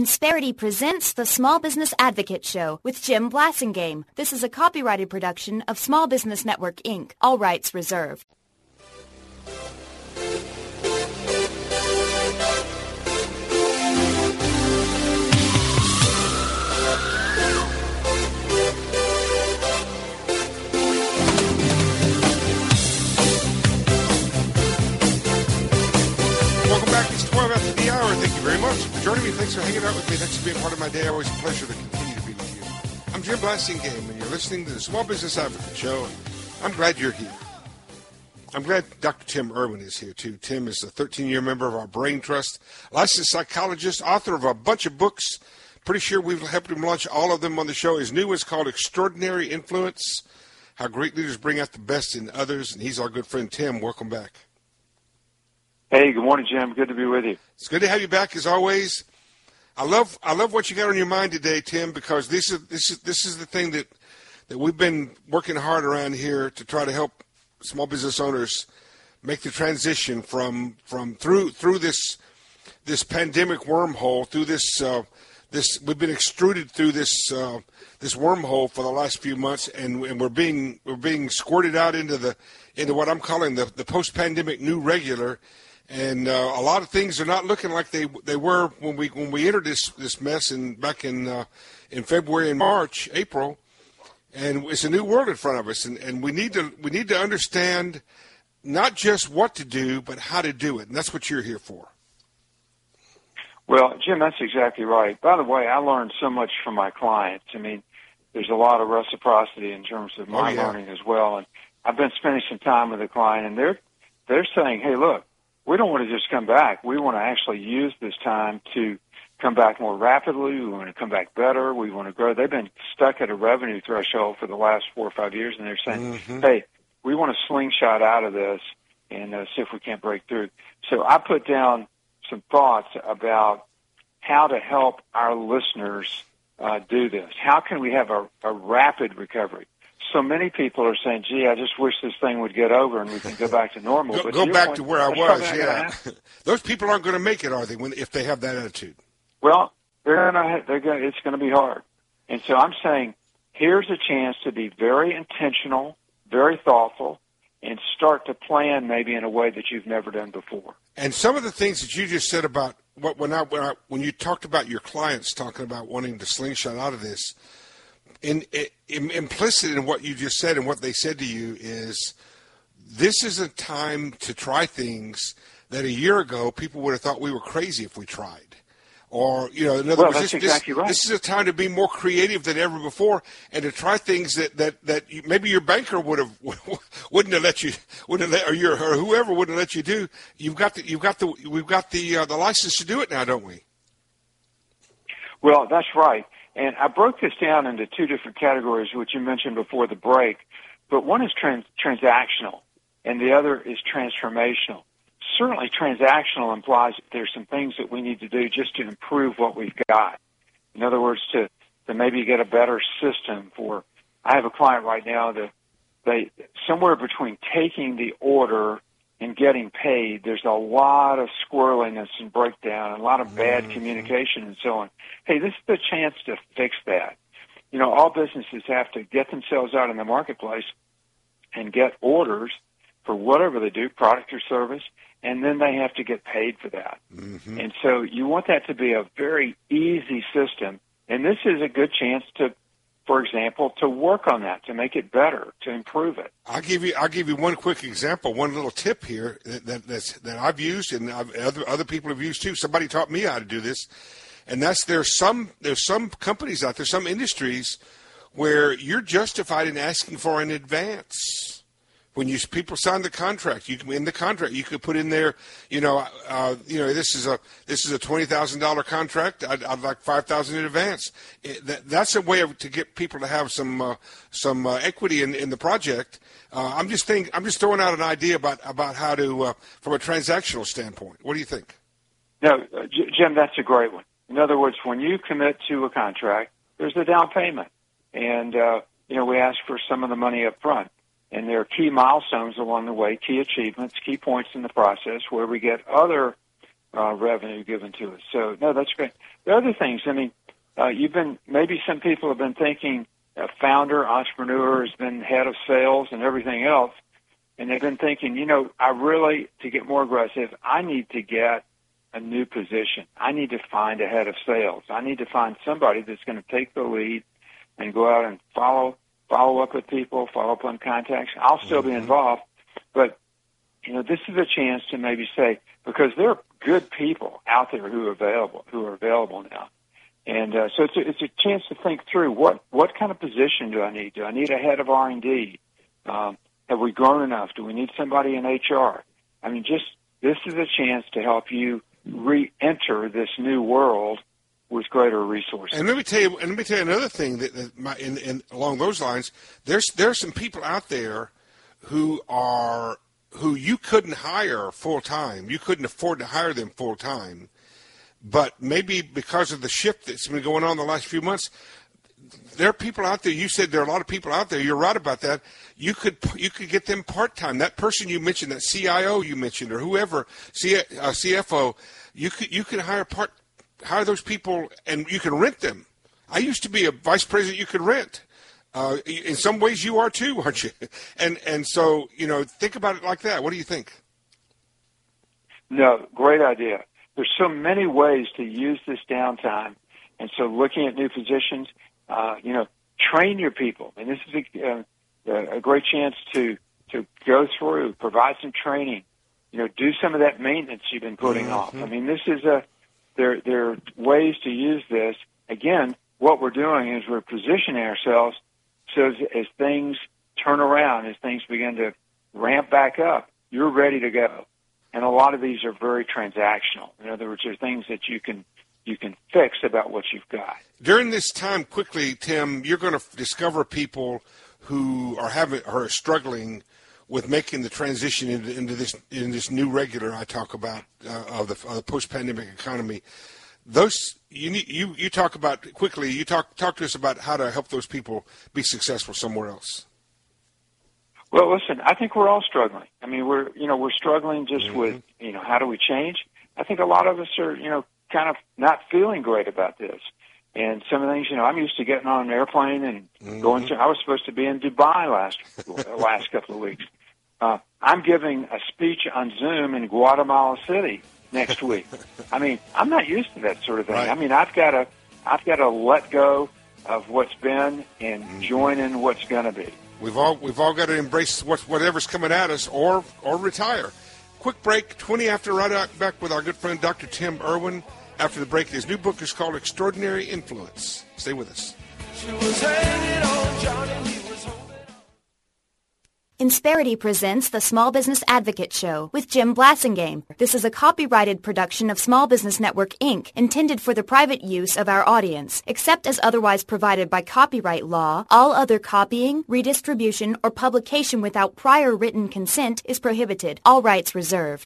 Insperity presents the Small Business Advocate Show with Jim Blasingame. This is a copyrighted production of Small Business Network, Inc. All rights reserved. Welcome back. It's 12 after the hour. Thank you very much for joining me. Thanks for hanging out with me. Thanks for being part of my day. Always a pleasure to continue to be with you. I'm Jim Blasingame, and you're listening to the Small Business Advocate Show. I'm glad you're here. I'm glad Dr. Tim Irwin is here, too. Tim is a 13-year member of our Brain Trust, licensed psychologist, author of a bunch of books. Pretty sure we've helped him launch all of them on the show. His new one's called Extraordinary Influence, How Great Leaders Bring Out the Best in Others. And he's our good friend, Tim. Welcome back. Hey, good morning, Jim. Good to be with you. It's good to have you back as always. I love what you got on your mind today, Tim, because this is the thing that we've been working hard around here to try to help small business owners make the transition from through this pandemic wormhole, through this we've been extruded through this wormhole for the last few months, and we're being squirted out into what I'm calling the post-pandemic new regular. And a lot of things are not looking like they were when we entered this mess back in February and March, April, and it's a new world in front of us, and we need to understand not just what to do, but how to do it, and that's what you're here for. Well, Jim, that's exactly right. By the way, I learned so much from my clients. I mean, there's a lot of reciprocity in terms of my learning as well, and I've been spending some time with a client, and they're saying, hey, look, we don't want to just come back. We want to actually use this time to come back more rapidly. We want to come back better. We want to grow. They've been stuck at a revenue threshold for the last 4 or 5 years, and they're saying, hey, we want to slingshot out of this and see if we can't break through. So I put down some thoughts about how to help our listeners do this. How can we have a rapid recovery? So many people are saying, gee, I just wish this thing would get over and we can go back to normal. Go back to where I was, yeah. Those people aren't going to make it, are they, if they have that attitude? Well, it's going to be hard. And so I'm saying, here's a chance to be very intentional, very thoughtful, and start to plan maybe in a way that you've never done before. And some of the things that you just said about when you talked about your clients talking about wanting to slingshot out of this, implicit in what you just said and what they said to you is this is a time to try things that a year ago people would have thought we were crazy if we tried. Or, in other words, this is a time to be more creative than ever before and to try things that maybe your banker wouldn't have let you, or whoever wouldn't let you do. We've got the license to do it now, don't we? Well, that's right. And I broke this down into 2 different categories, which you mentioned before the break. But one is transactional, and the other is transformational. Certainly transactional implies that there's some things that we need to do just to improve what we've got. In other words, to maybe get a better system for, I have a client right now that they somewhere between taking the order and getting paid, there's a lot of squirreliness and breakdown, and a lot of bad communication and so on. Hey, this is the chance to fix that. All businesses have to get themselves out in the marketplace and get orders for whatever they do, product or service, and then they have to get paid for that. And so you want that to be a very easy system, and this is a good chance to, for example, to work on that, to make it better, to improve it. I'll give you one quick example, one little tip here that I've used and other people have used too. Somebody taught me how to do this, and that's there's some companies out there, some industries where you're justified in asking for an advance. When people sign the contract, you could put in there, this is a $20,000 contract. I'd like $5,000 in advance. That's a way to get people to have some equity in the project. I'm just throwing out an idea about how to from a transactional standpoint. What do you think? No, Jim, that's a great one. In other words, when you commit to a contract, there's a down payment, and we ask for some of the money up front. And there are key milestones along the way, key achievements, key points in the process where we get other revenue given to us. So, no, that's great. The other things, I mean, maybe some people have been thinking a founder, entrepreneur has been head of sales and everything else, and they've been thinking, to get more aggressive, I need to get a new position. I need to find a head of sales. I need to find somebody that's going to take the lead and go out and follow up with people, follow up on contacts. I'll still be involved, but this is a chance to maybe say, because there are good people out there who are available now, and so it's a chance to think through what kind of position do I need? Do I need a head of R&D? Have we grown enough? Do we need somebody in HR? I mean, this is a chance to help you re-enter this new world with greater resources. And let me tell you another thing that along those lines. There are some people out there who you couldn't hire full time. You couldn't afford to hire them full time, but maybe because of the shift that's been going on the last few months, there are people out there. You said there are a lot of people out there. You're right about that. You could get them part time. That person you mentioned, that CIO you mentioned, or whoever, CFO, you could hire those people, and you can rent them. I used to be a vice president. You could rent. In some ways, you are too, aren't you? And so think about it like that. What do you think? No, great idea. There's so many ways to use this downtime, and so looking at new positions. Train your people, and this is a great chance to go through, provide some training. Do some of that maintenance you've been putting off. I mean, this is there are ways to use this. Again, what we're doing is we're positioning ourselves so as things turn around, as things begin to ramp back up, you're ready to go. And a lot of these are very transactional. In other words, they're things that you can fix about what you've got. During this time, quickly, Tim, you're going to discover people who are struggling with making the transition into this new regular I talk about of the post-pandemic economy. Those you talk about quickly. You talk to us about how to help those people be successful somewhere else. Well, listen, I think we're all struggling. I mean, we're struggling just with how do we change? I think a lot of us are kind of not feeling great about this. And some of the things, I'm used to getting on an airplane and going to. I was supposed to be in Dubai last couple of weeks. I'm giving a speech on Zoom in Guatemala City next week. I mean, I'm not used to that sort of thing. Right. I mean, I've got to let go of what's been and join in what's going to be. We've all got to embrace whatever's coming at us, or retire. Quick break. 20 after. Right back with our good friend Dr. Tim Irwin. After the break, his new book is called Extraordinary Influence. Stay with us. She was hanging on Johnny. Insperity presents the Small Business Advocate Show with Jim Blasingame. This is a copyrighted production of Small Business Network, Inc., intended for the private use of our audience. Except as otherwise provided by copyright law, all other copying, redistribution, or publication without prior written consent is prohibited. All rights reserved.